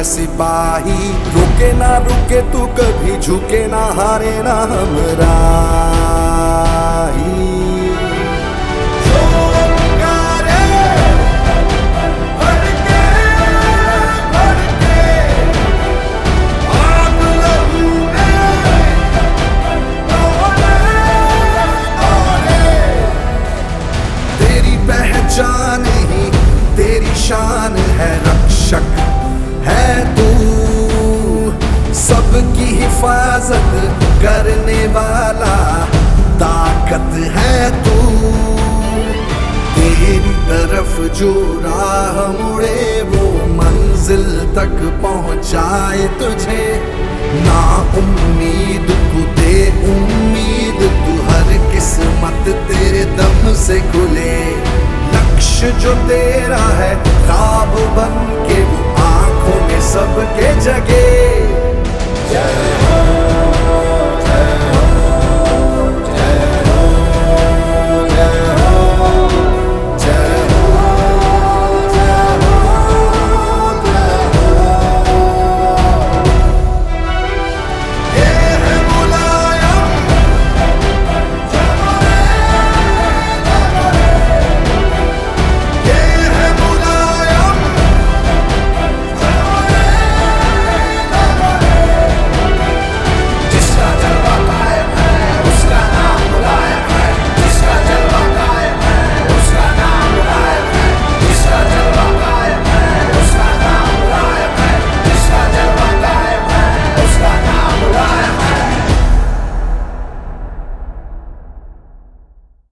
सिपाही। रुके ना रुके तू कभी, झुके ना हारे ना हमराही। पहचान ही तेरी शान है, रक्षक है तू, सबकी हिफाजत करने वाला ताकत है तू। तेरी तरफ जो राह मुड़े वो मंजिल तक पहुंचाए तुझे, ना उम्मीद